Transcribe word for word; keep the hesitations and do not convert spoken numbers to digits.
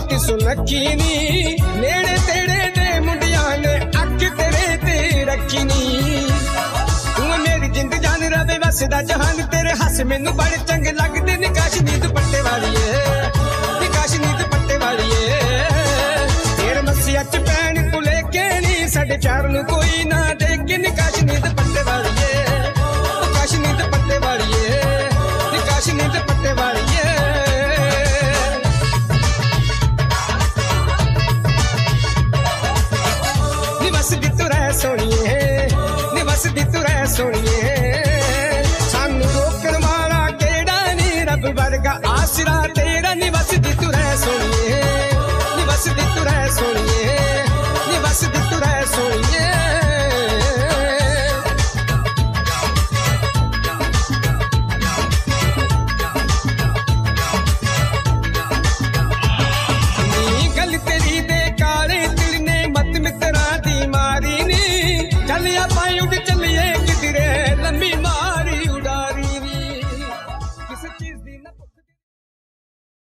बहुत सुनखी नी नेड़े तेड़े दे मुंडियां ने अख तेरे ते रखी नी तू मेरी जिंद जान रवे वसदा जहान तेरे हस मैनू बड़े चंगे लगदे नी काशनी दुपट्टे वालीए नी काशनी दुपट्टे वालीए तेरे मसिया च पैण तू लेके नी साडे प्यार नू कोई ना देखे नी काशनी दुपट्टे वालीए काशनी दुपट्टे वालीए नी काशनी दुपट्टे वालीए सोनिए निवसदी तू रह सोनिए सानू रोकण वाला केड़ा नी रब वर्गा आसरा तेरा निवसदी तू रह सोनिए निवसदी तू रह सोनिए निवसदी तू रह सोनिए